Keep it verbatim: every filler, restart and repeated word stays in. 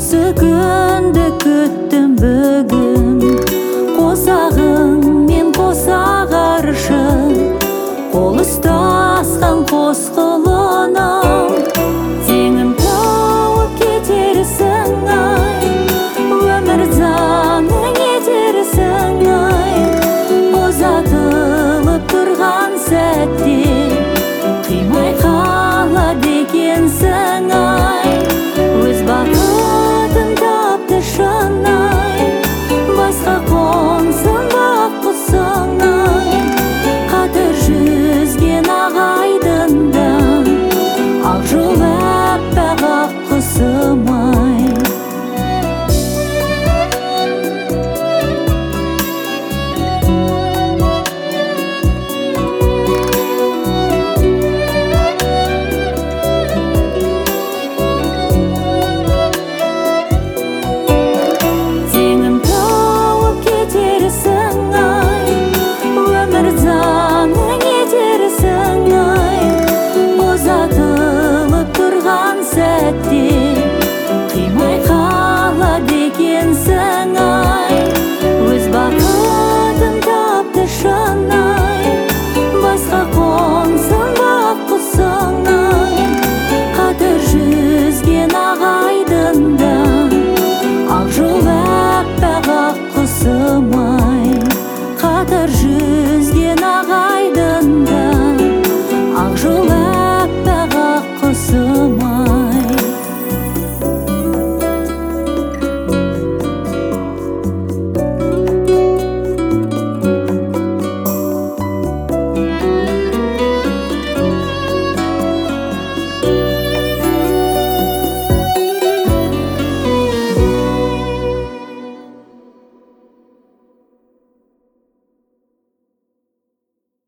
Осы күнді күттім бүгін, қосағың мен қосақ аршын, қол ұстасқан қос құлыным. Теңін тауып кетерсің ай, өмір заңын етерсің ай. Ұзатылып тұрған сәтте қимай қалады екенсің ай. Өз бақытын тапты шын ай, басқа қонсын бақ құсың ай. Қатар жүзген ағайдында ақ жол аппақ ақ құсым ай. Қимай қалады екенсің ай, өз бақытын тапты шын ай. Басқа қонсын бақ құсың ай, қатар жүзген ағайдында ақ жол аппақ ақ құсым ай. Қатар жүз